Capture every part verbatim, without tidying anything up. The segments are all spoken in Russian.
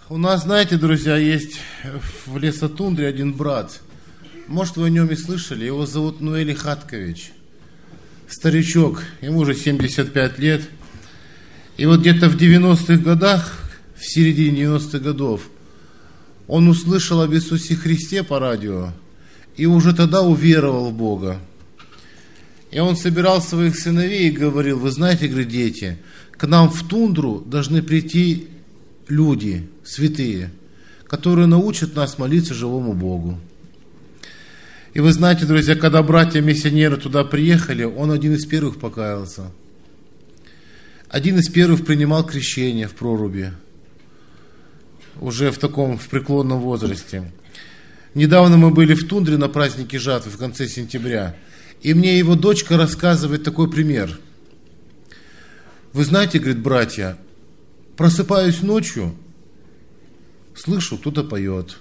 У нас, знаете, друзья, есть в лесотундре один брат. Может, вы о нем и слышали. Его зовут Нуэль Хаткович. Старичок, ему уже семьдесят пять лет. И вот где-то в девяностых годах, в середине девяностых годов, он услышал об Иисусе Христе по радио и уже тогда уверовал в Бога. И он собирал своих сыновей и говорил: вы знаете, говорит, дети, к нам в тундру должны прийти люди, святые, которые научат нас молиться живому Богу. И вы знаете, друзья, когда братья-миссионеры туда приехали, он один из первых покаялся. Один из первых принимал крещение в проруби, уже в таком, в преклонном возрасте. Недавно мы были в тундре на празднике жатвы в конце сентября, и мне его дочка рассказывает такой пример. Вы знаете, говорит, братья, просыпаюсь ночью, слышу, кто-то поет.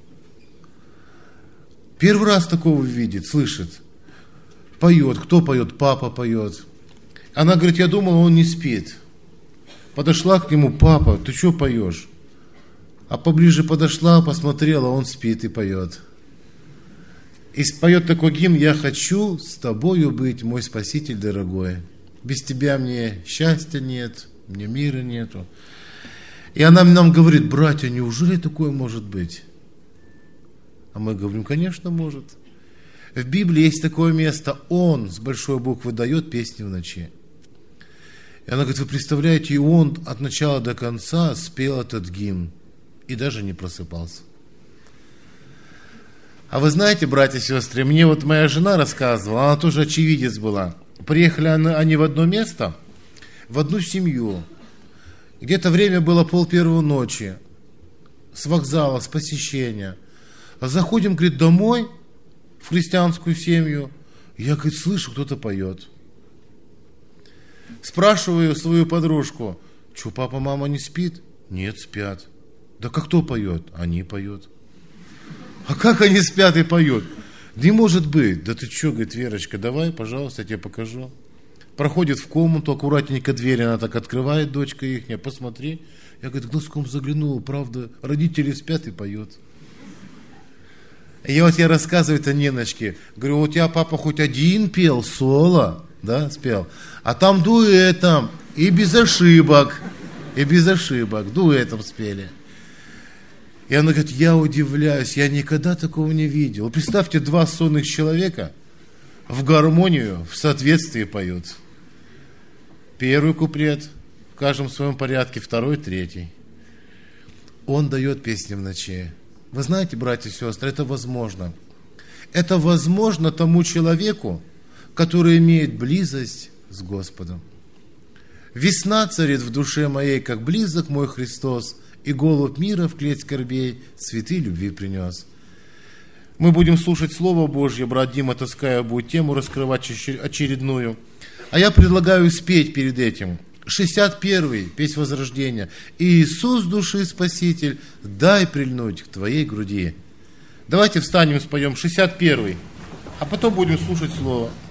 Первый раз такого видит, слышит. Поет. Кто поет? Папа поет. Она говорит, я думала, он не спит. Подошла к нему: папа, ты что поешь? А поближе подошла, посмотрела, он спит и поет. И поет такой гимн: я хочу с тобою быть, мой Спаситель дорогой. Без тебя мне счастья нет, мне мира нету. И она нам говорит: братья, неужели такое может быть? А мы говорим: конечно, может. В Библии есть такое место: Он с большой буквы дает песни в ночи. И она говорит: вы представляете, и он от начала до конца спел этот гимн и даже не просыпался. А вы знаете, братья и сестры, мне вот моя жена рассказывала, она тоже очевидец была. Приехали они в одно место, в одну семью. Где-то время было пол первого ночи, с вокзала, с посещения. Заходим, говорит, домой, в христианскую семью. Я, говорит, слышу, кто-то поет. Спрашиваю свою подружку: что, папа, мама не спит? Нет, спят. Да как кто поет? Они поют. А как они спят и поют? Не может быть. Да ты что, говорит, Верочка, давай, пожалуйста, я тебе покажу. Проходит в комнату, аккуратненько дверь, она так открывает, дочка ихняя, посмотри. Я, говорит, глазком заглянул, правда, родители спят и поют. И вот я рассказываю это Ниночке, говорю, у тебя папа хоть один пел, соло, да, спел, а там дуэтом, и без ошибок, и без ошибок, дуэтом спели. И она говорит, я удивляюсь, я никогда такого не видел. Представьте, два сонных человека в гармонию, в соответствии поют. Первый куплет в каждом своем порядке, второй, третий. Он дает песни в ночи. Вы знаете, братья и сестры, это возможно. Это возможно тому человеку, который имеет близость с Господом. Весна царит в душе моей, как близок мой Христос, и голубь мира в клеть скорбей цветы любви принес. Мы будем слушать Слово Божье, брат Дима Тоская будет тему раскрывать очередную. А я предлагаю спеть перед этим шестьдесят первый, песнь Возрождения. «Иисус, души Спаситель, дай прильнуть к Твоей груди». Давайте встанем и споем шестьдесят первый, а потом будем слушать Слово.